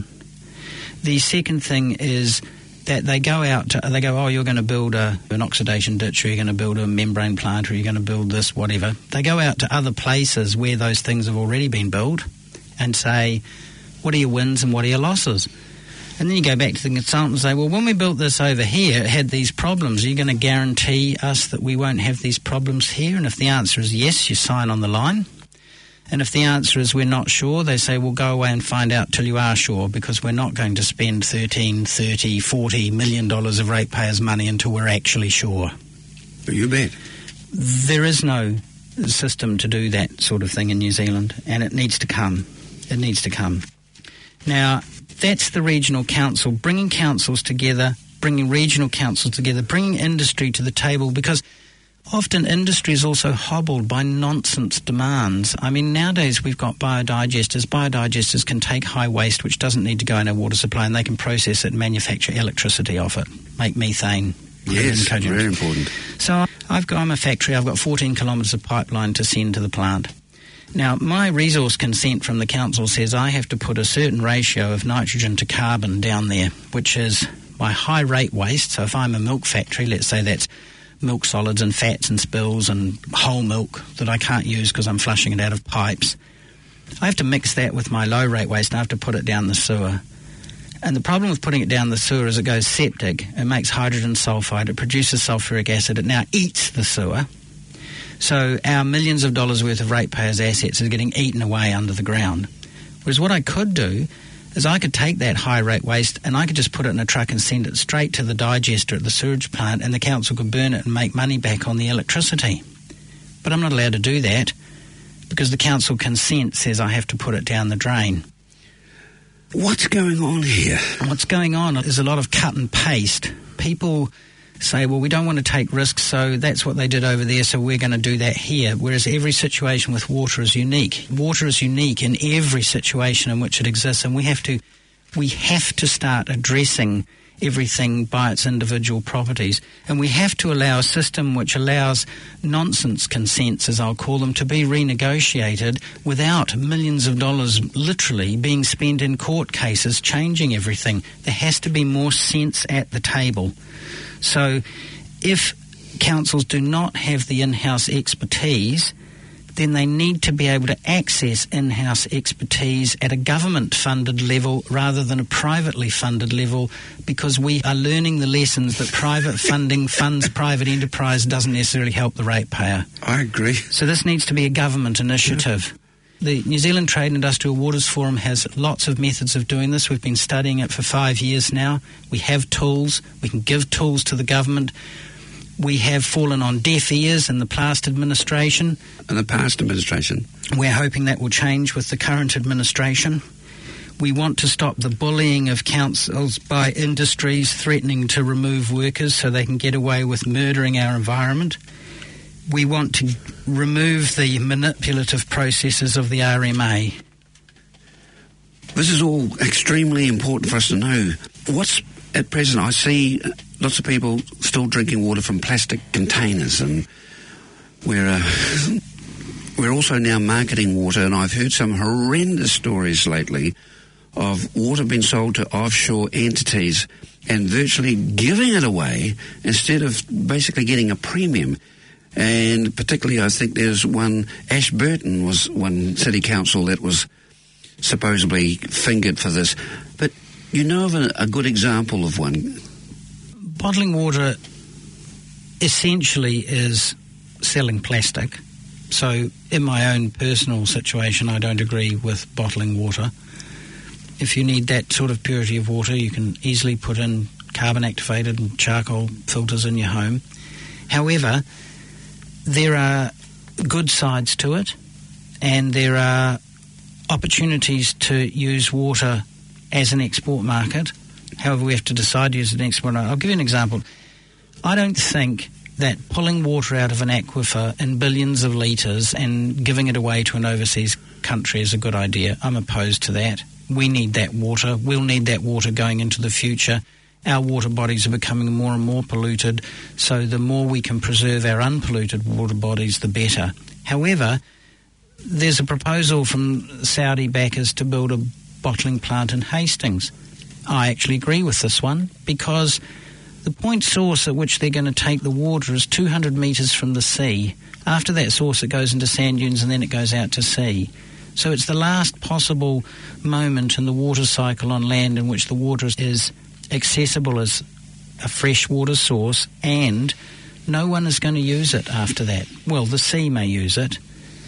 The second thing is that they go, oh, you're going to build an oxidation ditch, or you're going to build a membrane plant, or you're going to build this, whatever. They go out to other places where those things have already been built and say, what are your wins and what are your losses? And then you go back to the consultant and say, well, when we built this over here, it had these problems. Are you going to guarantee us that we won't have these problems here? And if the answer is yes, you sign on the line. And if the answer is we're not sure, they say, well, go away and find out till you are sure, because we're not going to spend $13, $30, $40 million of ratepayers' money until we're actually sure. You bet. There is no system to do that sort of thing in New Zealand, and it needs to come. It needs to come. Now, that's the regional council, bringing councils together, bringing regional councils together, bringing industry to the table, because often industry is also hobbled by nonsense demands. I mean, nowadays we've got biodigesters. Biodigesters can take high waste, which doesn't need to go in a water supply, and they can process it and manufacture electricity off it, make methane. Yes, very important. So I'm a factory. I've got 14 kilometres of pipeline to send to the plant. Now, my resource consent from the council says I have to put a certain ratio of nitrogen to carbon down there, which is my high rate waste. So if I'm a milk factory, let's say that's milk solids and fats and spills and whole milk that I can't use because I'm flushing it out of pipes, I have to mix that with my low rate waste and I have to put it down the sewer. And the problem with putting it down the sewer is it goes septic, it makes hydrogen sulfide, it produces sulfuric acid, it now eats the sewer. So our millions of dollars worth of ratepayers' assets are getting eaten away under the ground. Whereas what I could do is I could take that high rate waste and I could just put it in a truck and send it straight to the digester at the sewage plant, and the council could burn it and make money back on the electricity. But I'm not allowed to do that because the council consent says I have to put it down the drain. What's going on here? What's going on is a lot of cut and paste. People say, well, we don't want to take risks, so that's what they did over there, so we're going to do that here. Whereas every situation with water is unique. Water is unique in every situation in which it exists, and we have to We have to start addressing everything by its individual properties, and we have to allow a system which allows nonsense consents, as I'll call them, to be renegotiated without millions of dollars literally being spent in court cases changing everything. There has to be more sense at the table. So if councils do not have the in-house expertise, then they need to be able to access in-house expertise at a government-funded level rather than a privately funded level, because we are learning the lessons that private funding funds private enterprise doesn't necessarily help the ratepayer. I agree. So this needs to be a government initiative. The New Zealand Trade and Industrial Waters Forum has lots of methods of doing this. We've been studying it for 5 years now. We have tools. We can give tools to the government. We have fallen on deaf ears in the past administration. We're hoping that will change with the current administration. We want to stop the bullying of councils by industries threatening to remove workers so they can get away with murdering our environment. We want to remove the manipulative processes of the RMA. This is all extremely important for us to know. At present, I see lots of people still drinking water from plastic containers, and we're also now marketing water, and I've heard some horrendous stories lately of water being sold to offshore entities and virtually giving it away instead of basically getting a premium. And particularly, I think there's one, Ashburton was one city council that was supposedly fingered for this. But you know of a good example of one? Bottling water essentially is selling plastic. So in my own personal situation, I don't agree with bottling water. If you need that sort of purity of water, you can easily put in carbon-activated and charcoal filters in your home. However, there are good sides to it, and there are opportunities to use water as an export market. However, we have to decide to use an export market. I'll give you an example. I don't think that pulling water out of an aquifer in billions of litres and giving it away to an overseas country is a good idea. I'm opposed to that. We need that water. We'll need that water going into the future. Our water bodies are becoming more and more polluted, so the more we can preserve our unpolluted water bodies, the better. However, there's a proposal from Saudi backers to build a bottling plant in Hastings. I actually agree with this one, because the point source at which they're going to take the water is 200 metres from the sea. After that source, it goes into sand dunes and then it goes out to sea. So it's the last possible moment in the water cycle on land in which the water is accessible as a fresh water source, and no one is going to use it after that. Well, the sea may use it.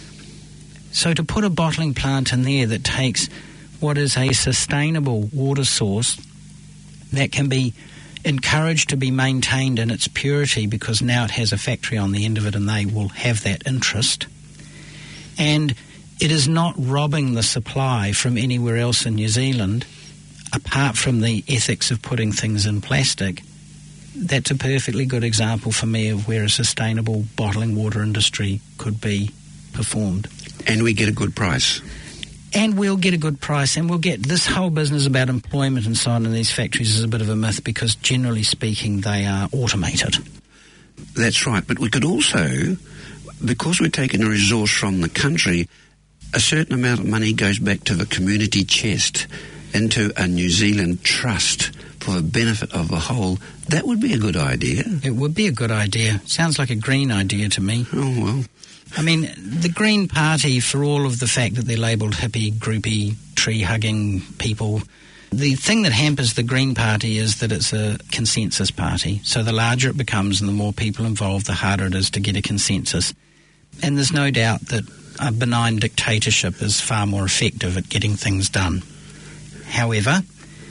So to put a bottling plant in there that takes what is a sustainable water source that can be encouraged to be maintained in its purity, because now it has a factory on the end of it and they will have that interest, and it is not robbing the supply from anywhere else in New Zealand, apart from the ethics of putting things in plastic. That's a perfectly good example for me of where a sustainable bottling water industry could be performed. And we get a good price. And we'll get a good price, and we'll get this whole business about employment and so on in these factories is a bit of a myth, because generally speaking they are automated. That's right, but we could also, because we're taking a resource from the country, a certain amount of money goes back to the community chest, into a New Zealand trust for the benefit of the whole. That would be a good idea. It would be a good idea. Sounds like a Green idea to me. Oh, well. I mean, the Green Party, for all of the fact that they're labelled hippie, groupie, tree-hugging people, the thing that hampers the Green Party is that it's a consensus party. So the larger it becomes and the more people involved, the harder it is to get a consensus. And there's no doubt that a benign dictatorship is far more effective at getting things done. However,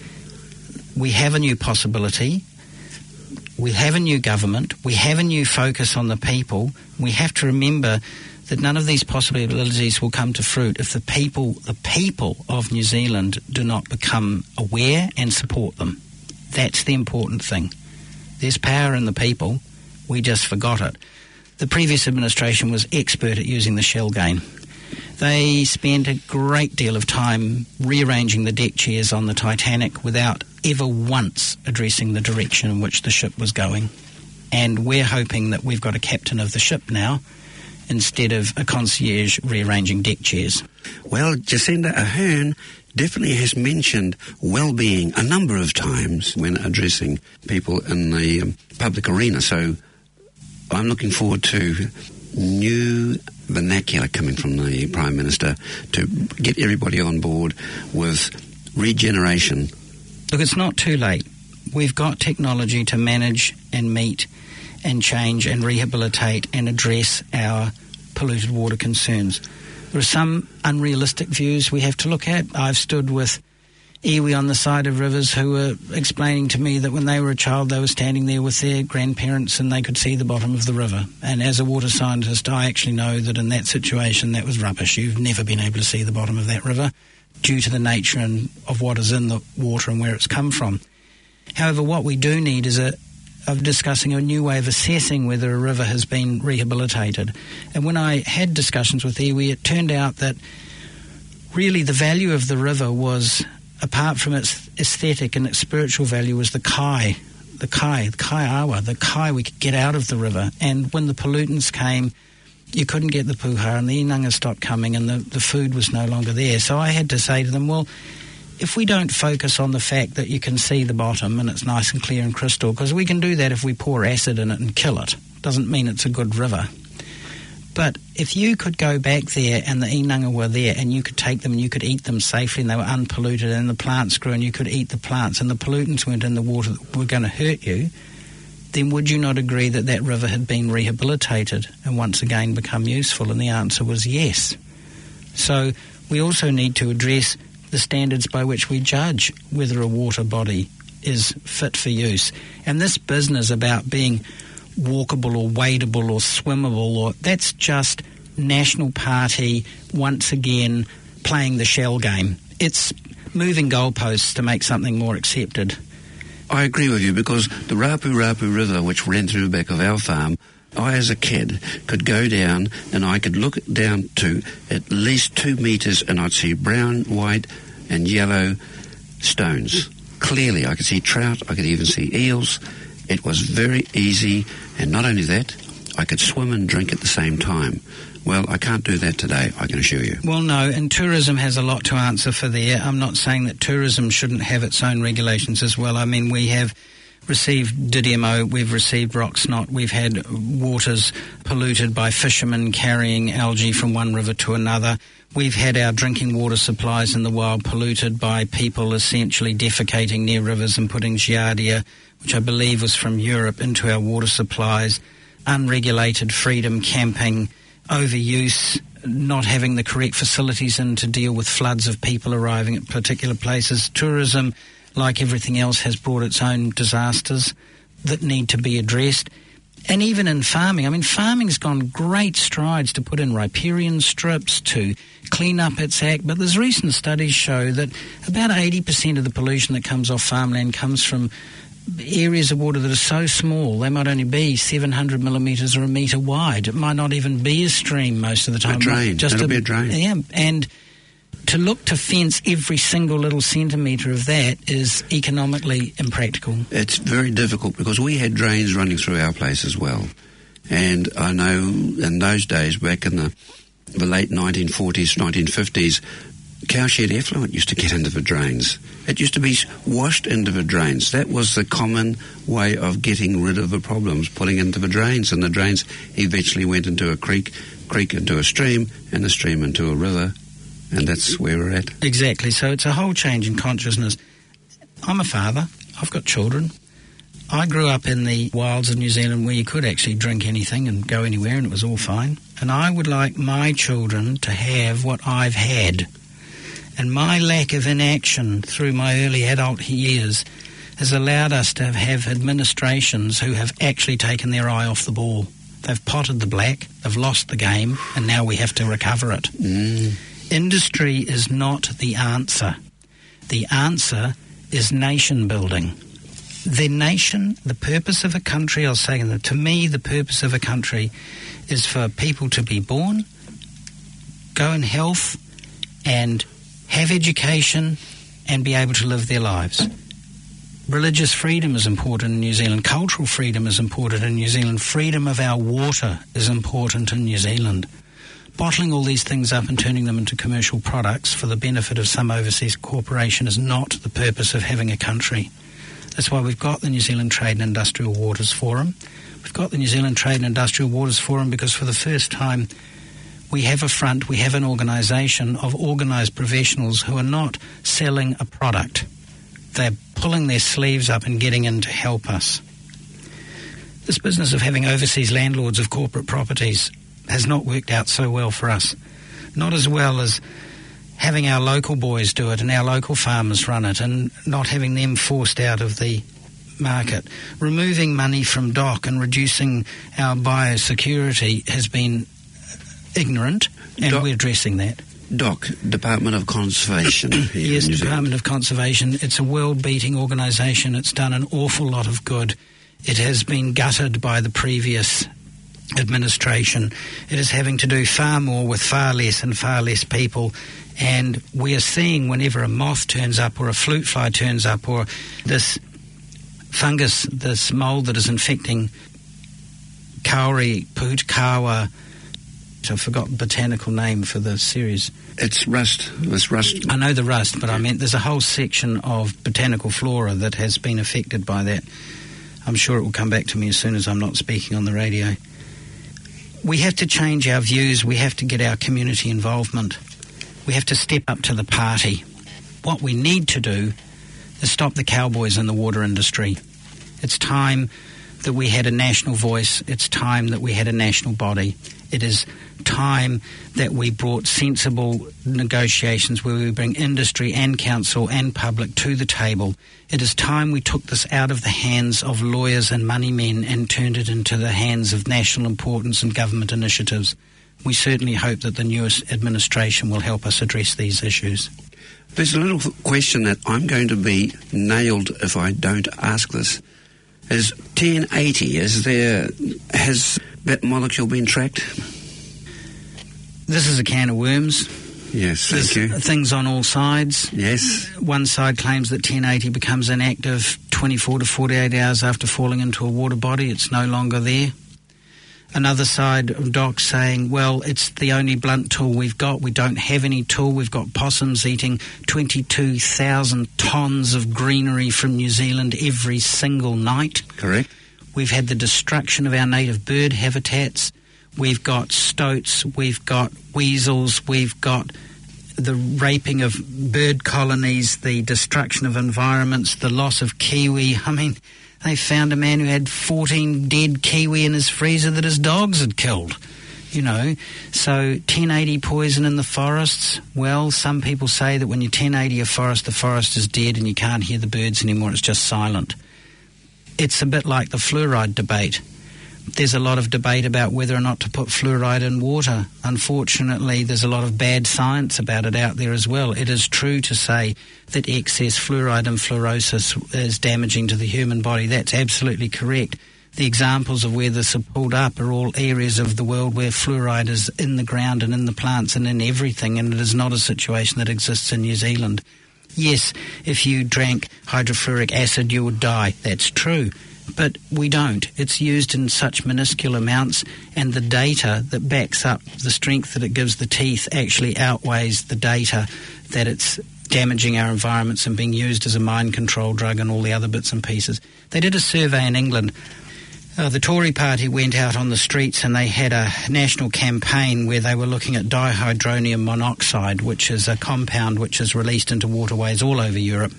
we have a new possibility. We have a new government. We have a new focus on the people. We have to remember that none of these possibilities will come to fruit if the people of New Zealand do not become aware and support them. That's the important thing. There's power in the people. We just forgot it. The previous administration was expert at using the shell game. They spent a great deal of time rearranging the deck chairs on the Titanic without ever once addressing the direction in which the ship was going. And we're hoping that we've got a captain of the ship now instead of a concierge rearranging deck chairs. Well, Jacinda Ahern definitely has mentioned well-being a number of times when addressing people in the public arena. So I'm looking forward to new vernacular coming from the Prime Minister to get everybody on board with regeneration. Look, it's not too late. We've got technology to manage and meet and change and rehabilitate and address our polluted water concerns. There are some unrealistic views we have to look at. I've stood with iwi on the side of rivers who were explaining to me that when they were a child they were standing there with their grandparents and they could see the bottom of the river. And as a water scientist, I actually know that in that situation that was rubbish. You've never been able to see the bottom of that river due to the nature of what is in the water and where it's come from. However, what we do need is of discussing a new way of assessing whether a river has been rehabilitated. And when I had discussions with iwi, it turned out that really the value of the river was, apart from its aesthetic and its spiritual value, was the kai we could get out of the river. And when the pollutants came, you couldn't get the puha and the inanga stopped coming and the food was no longer there. So I had to say to them, well, if we don't focus on the fact that you can see the bottom and it's nice and clear and crystal, because we can do that if we pour acid in it and kill it, doesn't mean it's a good river. But if you could go back there and the inanga were there and you could take them and you could eat them safely and they were unpolluted and the plants grew and you could eat the plants and the pollutants weren't in the water that were going to hurt you, then would you not agree that that river had been rehabilitated and once again become useful? And the answer was yes. So we also need to address the standards by which we judge whether a water body is fit for use. And this business about being walkable or wadeable or swimmable, that's just National Party once again playing the shell game. It's moving goalposts to make something more accepted. I agree with you, because the Rapu Rapu River, which ran through the back of our farm, I as a kid could go down and I could look down to at least 2 metres and I'd see brown, white and yellow stones. Clearly, I could see trout, I could even see eels. It was very easy, and not only that, I could swim and drink at the same time. Well, I can't do that today, I can assure you. Well, no, and tourism has a lot to answer for there. I'm not saying that tourism shouldn't have its own regulations as well. I mean, we have received Didymo, we've received rock snot, we've had waters polluted by fishermen carrying algae from one river to another. We've had our drinking water supplies in the wild polluted by people essentially defecating near rivers and putting giardia, which I believe was from Europe, into our water supplies. Unregulated freedom camping, overuse, not having the correct facilities in to deal with floods of people arriving at particular places. Tourism, like everything else, has brought its own disasters that need to be addressed. And even in farming, I mean, farming's gone great strides to put in riparian strips, to clean up its act, but there's recent studies show that about 80% of the pollution that comes off farmland comes from areas of water that are so small. They might only be 700 millimetres or a metre wide. It might not even be a stream most of the time. A drain. It'll be a drain. Yeah, and to look to fence every single little centimetre of that is economically impractical. It's very difficult because we had drains running through our place as well. And I know in those days, back in the late 1940s, 1950s, cowshed effluent used to get into the drains. It used to be washed into the drains. That was the common way of getting rid of the problems, putting into the drains. And the drains eventually went into a creek into a stream, and the stream into a river. And that's where we're at. Exactly. So it's a whole change in consciousness. I'm a father. I've got children. I grew up in the wilds of New Zealand where you could actually drink anything and go anywhere and it was all fine. And I would like my children to have what I've had. And my lack of inaction through my early adult years has allowed us to have administrations who have actually taken their eye off the ball. They've potted the black, they've lost the game, and now we have to recover it. Industry is not the answer. The answer is nation building. The purpose of a country, I'll say that to me, the purpose of a country is for people to be born, go in health and have education and be able to live their lives. Religious freedom is important in New Zealand. Cultural freedom is important in New Zealand. Freedom of our water is important in New Zealand. Bottling all these things up and turning them into commercial products for the benefit of some overseas corporation is not the purpose of having a country. That's why we've got the New Zealand Trade and Industrial Waters Forum. We've got the New Zealand Trade and Industrial Waters Forum because for the first time we have a front, we have an organisation of organised professionals who are not selling a product. They're pulling their sleeves up and getting in to help us. This business of having overseas landlords of corporate properties has not worked out so well for us. Not as well as having our local boys do it and our local farmers run it and not having them forced out of the market. Removing money from DOC and reducing our biosecurity has been ignorant, and we're addressing that. DOC, Department of Conservation. Yes, Department of Conservation. It's a world-beating organisation. It's done an awful lot of good. It has been gutted by the previous administration. It is having to do far more with far less and far less people. And we are seeing whenever a moth turns up or a flute fly turns up or this fungus, this mould that is infecting Kauri Puutkawa, I've forgotten the botanical name for the series. It's rust. It's rust. I know the rust, but I meant there's a whole section of botanical flora that has been affected by that. I'm sure it will come back to me as soon as I'm not speaking on the radio. We have to change our views. We have to get our community involvement. We have to step up to the party. What we need to do is stop the cowboys in the water industry. It's time that we had a national voice. It's time that we had a national body. It is time that we brought sensible negotiations where we bring industry and council and public to the table. It is time we took this out of the hands of lawyers and money men and turned it into the hands of national importance and government initiatives. We certainly hope that the newest administration will help us address these issues. There's a little question that I'm going to be nailed if I don't ask this. Is 1080, has that molecule been tracked? This is a can of worms. Yes, thank you. Things on all sides. Yes. One side claims that 1080 becomes inactive 24 to 48 hours after falling into a water body. It's no longer there. Another side of DOC saying, well, it's the only blunt tool we've got. We don't have any tool. We've got possums eating 22,000 tonnes of greenery from New Zealand every single night. Correct. We've had the destruction of our native bird habitats. We've got stoats. We've got weasels. We've got the raping of bird colonies, the destruction of environments, the loss of kiwi. I mean, they found a man who had 14 dead kiwi in his freezer that his dogs had killed, you know. So 1080 poison in the forests. Well, some people say that when you 1080 a forest, the forest is dead and you can't hear the birds anymore. It's just silent. It's a bit like the fluoride debate. There's a lot of debate about whether or not to put fluoride in water. Unfortunately, there's a lot of bad science about it out there as well. It is true to say that excess fluoride and fluorosis is damaging to the human body. That's absolutely correct. The examples of where this are pulled up are all areas of the world where fluoride is in the ground and in the plants and in everything, and it is not a situation that exists in New Zealand. Yes, if you drank hydrofluoric acid, you would die. That's true. But we don't. It's used in such minuscule amounts, and the data that backs up the strength that it gives the teeth actually outweighs the data that it's damaging our environments and being used as a mind control drug and all the other bits and pieces. They did a survey in England. The Tory party went out on the streets and they had a national campaign where they were looking at dihydronium monoxide, which is a compound which is released into waterways all over Europe.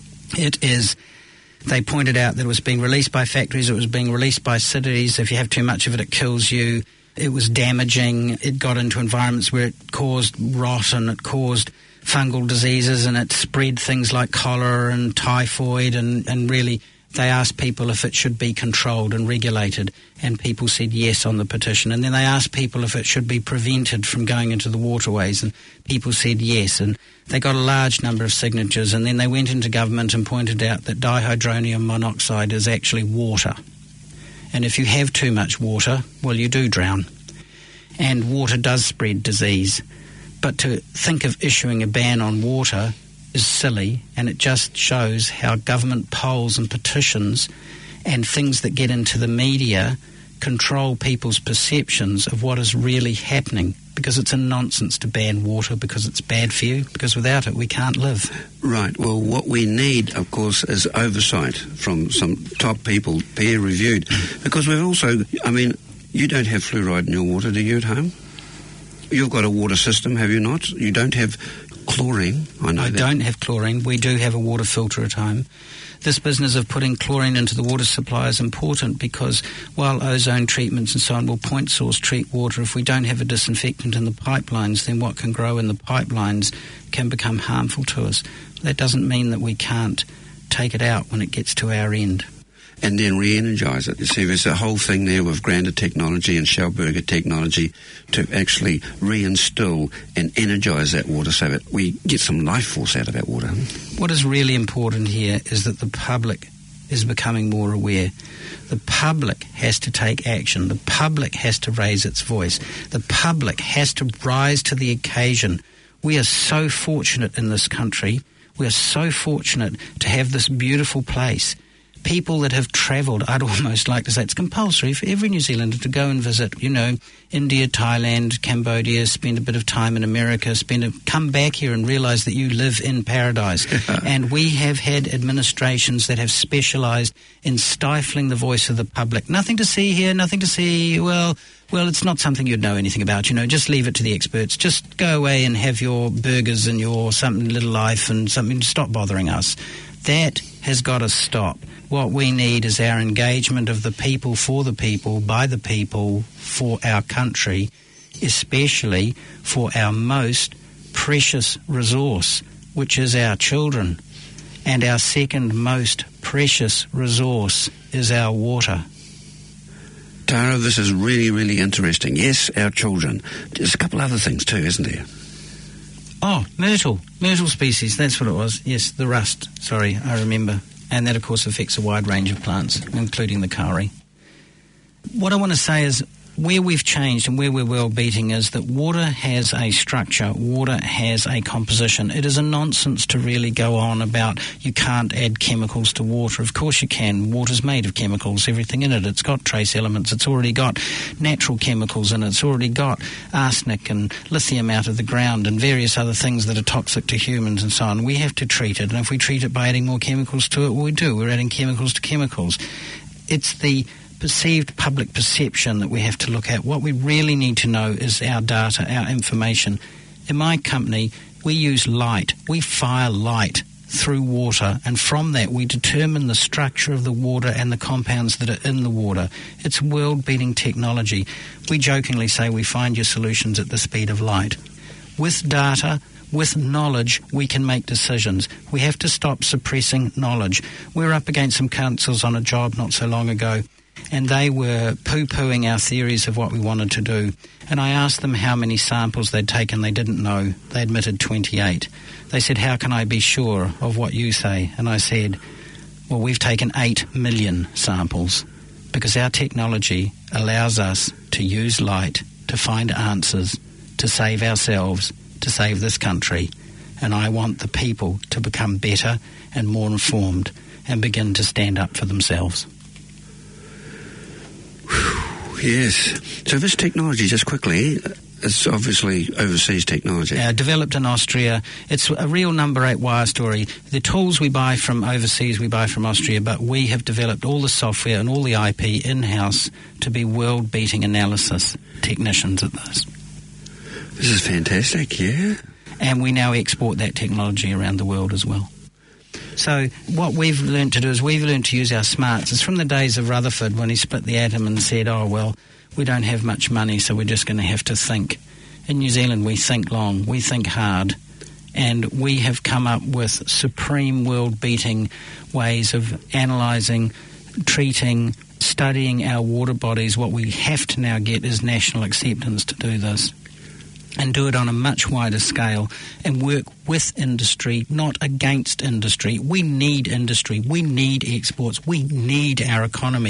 They pointed out that it was being released by factories, it was being released by cities. If you have too much of it, it kills you. It was damaging. It got into environments where it caused rot and it caused fungal diseases and it spread things like cholera and typhoid and really they asked people if it should be controlled and regulated, and people said yes on the petition. And then they asked people if it should be prevented from going into the waterways, and people said yes. And they got a large number of signatures, and then they went into government and pointed out that dihydronium monoxide is actually water. And if you have too much water, well, you do drown. And water does spread disease. But to think of issuing a ban on water is silly, and it just shows how government polls and petitions and things that get into the media control people's perceptions of what is really happening, because it's a nonsense to ban water because it's bad for you, because without it we can't live. Right. Well, what we need, of course, is oversight from some top people, peer-reviewed, because we've also, I mean, you don't have fluoride in your water, do you, at home? You've got a water system, have you not? You don't have chlorine, I know that. I don't have chlorine. We do have a water filter at home. This business of putting chlorine into the water supply is important, because while ozone treatments and so on will point source treat water, if we don't have a disinfectant in the pipelines, then what can grow in the pipelines can become harmful to us. That doesn't mean that we can't take it out when it gets to our end. And then re-energise it. You see, there's a whole thing there with Grander technology and Schellberger technology to actually reinstill and energise that water so that we get some life force out of that water. What is really important here is that the public is becoming more aware. The public has to take action. The public has to raise its voice. The public has to rise to the occasion. We are so fortunate in this country. We are so fortunate to have this beautiful place. People that have travelled, I'd almost like to say it's compulsory for every New Zealander to go and visit, India, Thailand, Cambodia, spend a bit of time in America, come back here and realise that you live in paradise. And we have had administrations that have specialised in stifling the voice of the public. Nothing to see here, nothing to see. Well, it's not something you'd know anything about, just leave it to the experts. Just go away and have your burgers and your something little life and something, stop bothering us. That has got to stop. What we need is our engagement of the people, for the people, by the people, for our country, especially for our most precious resource, which is our children. And our second most precious resource is our water. Tara, this is really, really interesting. Yes, our children. There's a couple other things too, isn't there? Oh, myrtle species, that's what it was. Yes, the rust, sorry, I remember. And that, of course, affects a wide range of plants, including the kauri. What I want to say is where we've changed and where we're world beating is that water has a structure, water has a composition. It is a nonsense to really go on about you can't add chemicals to water. Of course you can. Water's made of chemicals, everything in it. It's got trace elements. It's already got natural chemicals in it. It's already got arsenic and lithium out of the ground and various other things that are toxic to humans and so on. We have to treat it, and if we treat it by adding more chemicals to it, well, we do. We're adding chemicals to chemicals. It's the perceived public perception that we have to look at. What we really need to know is our data, our information. In my company, we use light. We fire light through water, and from that we determine the structure of the water and the compounds that are in the water. It's world-beating technology. We jokingly say we find your solutions at the speed of light. With data, with knowledge, we can make decisions. We have to stop suppressing knowledge. We were up against some councils on a job not so long ago, and they were poo-pooing our theories of what we wanted to do. And I asked them how many samples they'd taken. They didn't know. They admitted 28. They said, how can I be sure of what you say? And I said, well, we've taken 8 million samples because our technology allows us to use light to find answers, to save ourselves, to save this country. And I want the people to become better and more informed and begin to stand up for themselves. Yes. So this technology, just quickly, it's obviously overseas technology. Developed in Austria. It's a real number 8 wire story. The tools we buy from overseas, we buy from Austria, but we have developed all the software and all the IP in-house to be world-beating analysis technicians at this. This is fantastic, yeah. And we now export that technology around the world as well. So what we've learned to do is we've learned to use our smarts. It's from the days of Rutherford when he split the atom and said, oh, well, we don't have much money, so we're just going to have to think. In New Zealand, we think long, we think hard, and we have come up with supreme world-beating ways of analysing, treating, studying our water bodies. What we have to now get is national acceptance to do this, and do it on a much wider scale and work with industry, not against industry. We need industry. We need exports. We need our economy.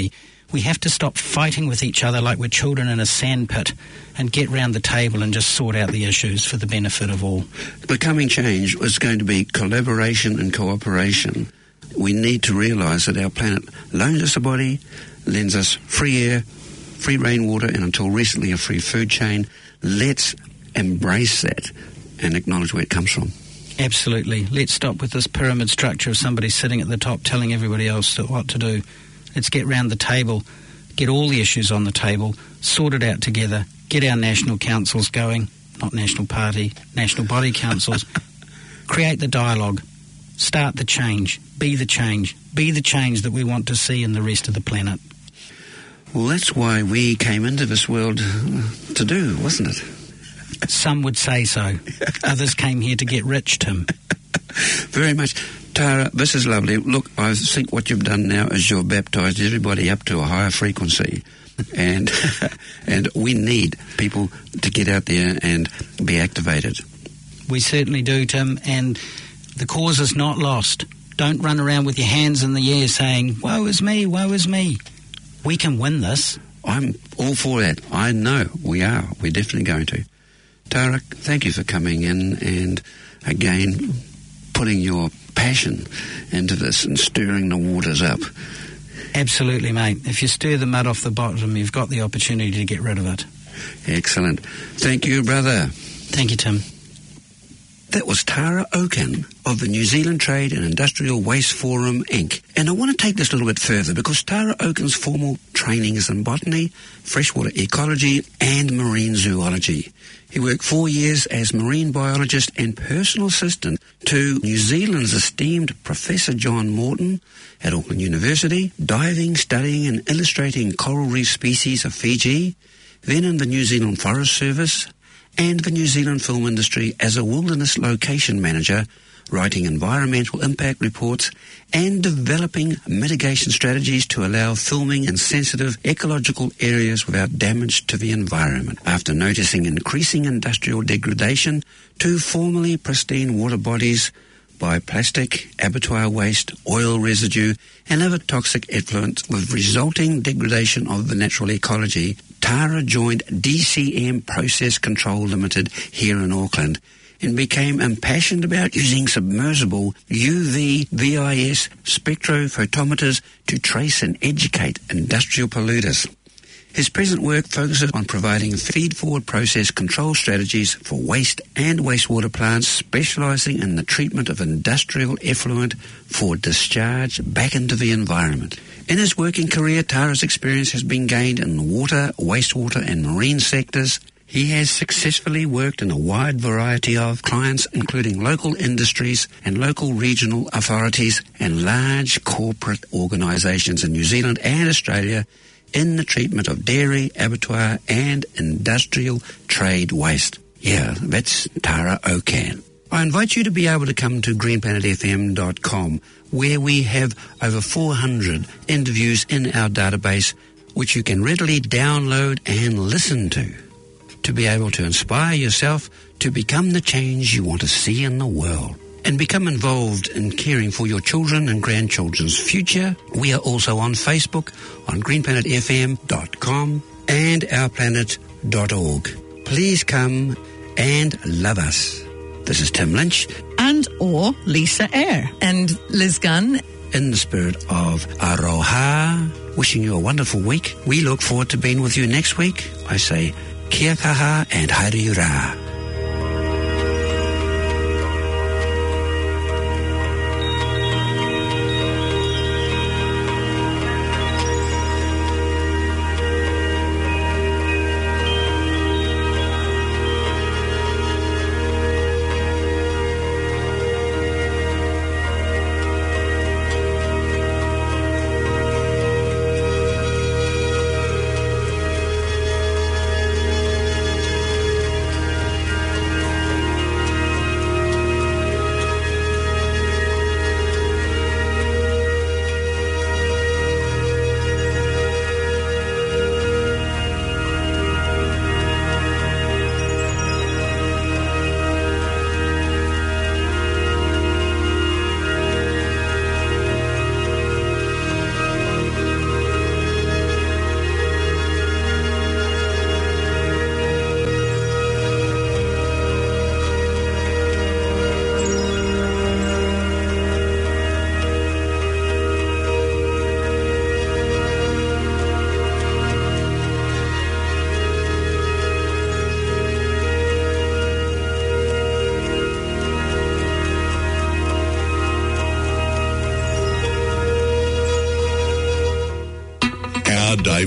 We have to stop fighting with each other like we're children in a sandpit and get round the table and just sort out the issues for the benefit of all. Becoming change was going to be collaboration and cooperation. We need to realise that our planet loans us a body, lends us free air, free rainwater, and until recently a free food chain. Let's embrace that and acknowledge where it comes from. Absolutely. Let's stop with this pyramid structure of somebody sitting at the top telling everybody else what to do. Let's get round the table, get all the issues on the table, sort it out together, get our national councils going, not national party, national body councils, create the dialogue, start the change, be the change that we want to see in the rest of the planet. Well, that's why we came into this world to do, wasn't it? Some would say so. Others came here to get rich, Tim. Very much. Tara, this is lovely. Look, I think what you've done now is you've baptised everybody up to a higher frequency. And and we need people to get out there and be activated. We certainly do, Tim, and the cause is not lost. Don't run around with your hands in the air saying, woe is me, woe is me. We can win this. I'm all for that. I know we are. We're definitely going to. Tara, thank you for coming in and, again, putting your passion into this and stirring the waters up. Absolutely, mate. If you stir the mud off the bottom, you've got the opportunity to get rid of it. Excellent. Thank you, brother. Thank you, Tim. That was Tara Oaken of the New Zealand Trade and Industrial Waste Forum, Inc. And I want to take this a little bit further because Tara Oaken's formal training is in botany, freshwater ecology and marine zoology. He worked 4 years as marine biologist and personal assistant to New Zealand's esteemed Professor John Morton at Auckland University, diving, studying and illustrating coral reef species of Fiji, then in the New Zealand Forest Service and the New Zealand film industry as a wilderness location manager, writing environmental impact reports and developing mitigation strategies to allow filming in sensitive ecological areas without damage to the environment. After noticing increasing industrial degradation to formerly pristine water bodies by plastic, abattoir waste, oil residue and other toxic effluents with resulting degradation of the natural ecology, Tara joined DCM Process Control Limited here in Auckland and became impassioned about using submersible UV-VIS spectrophotometers to trace and educate industrial polluters. His present work focuses on providing feed-forward process control strategies for waste and wastewater plants, specialising in the treatment of industrial effluent for discharge back into the environment. In his working career, Tara's experience has been gained in the water, wastewater and marine sectors. He has successfully worked in a wide variety of clients, including local industries and local regional authorities and large corporate organisations in New Zealand and Australia in the treatment of dairy, abattoir and industrial trade waste. Yeah, that's Tara Oaken. I invite you to be able to come to greenplanetfm.com, where we have over 400 interviews in our database, which you can readily download and listen to be able to inspire yourself to become the change you want to see in the world and become involved in caring for your children and grandchildren's future. We are also on Facebook, on greenplanetfm.com and ourplanet.org. Please come and love us. This is Tim Lynch. And or Lisa Eyre. And Liz Gunn. In the spirit of Aroha, wishing you a wonderful week. We look forward to being with you next week. I say kia kaha and haere ura. Now, Dave